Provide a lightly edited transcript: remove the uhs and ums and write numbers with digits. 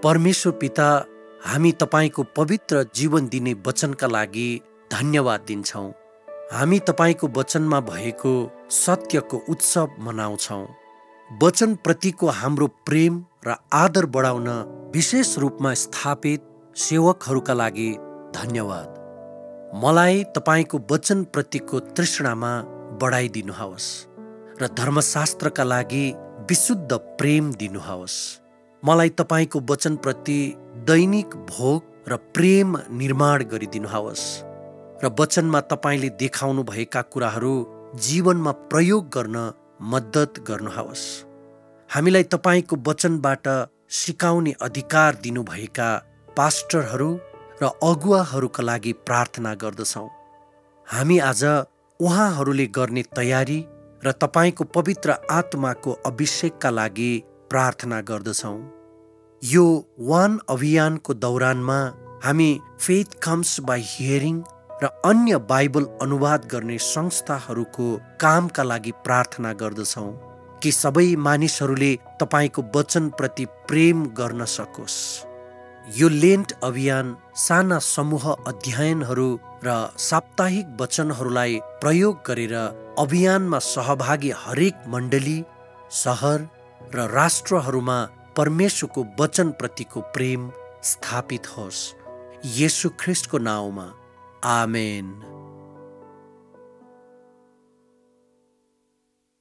परमेश्वर पिता, हामी तपाईँको पवित्र जीवन दिने वचनका लागि धन्यवाद दिन्छौँ। हामी तपाईँको वचनमा भएको सत्यको उत्सव मनाउँछौँ। वचनप्रतिको हाम्रो प्रेम र आदर बढाउन विशेष रूपमा स्थापित सेवकहरूका लागि धन्यवाद। मलाई तपाईँको वचनप्रतिको तृष्णामा बढाइदिनुहोस् र धर्मशास्त्रका लागि विशुद्ध प्रेम दिनुहोस्। मलाई तपाईँको वचनप्रति दैनिक भोग र प्रेम निर्माण गरिदिनुहोस् र वचनमा तपाईँले देखाउनु भएका कुराहरू जीवनमा प्रयोग गर्न मद्दत गर्नुहोस्। हामीलाई तपाईँको वचनबाट सिकाउने अधिकार दिनुभएका पास्टरहरू र अगुवाहरूका लागि प्रार्थना गर्दछौँ। हामी आज उहाँहरूले गर्ने तयारी र तपाईँको पवित्र आत्माको अभिषेकका लागि प्रार्थना गर्दछौँ। यो वान अभियानको दौरानमा हामी फेथ कम्स बाई हियरिङ र अन्य बाइबल अनुवाद गर्ने संस्थाहरूको कामका लागि प्रार्थना गर्दछौँ कि सबै मानिसहरूले तपाईँको वचनप्रति प्रेम गर्न सकोस्। यो लेन्ट अभियान साना समूह अध्ययनहरू र साप्ताहिक वचनहरूलाई प्रयोग गरेर अभियानमा सहभागी हरेक मण्डली, सहर र राष्ट्रहरूमा परमेश्वरको वचनप्रतिको प्रेम स्थापित होस्। येशू ख्रीष्टको नाउँमा आमेन।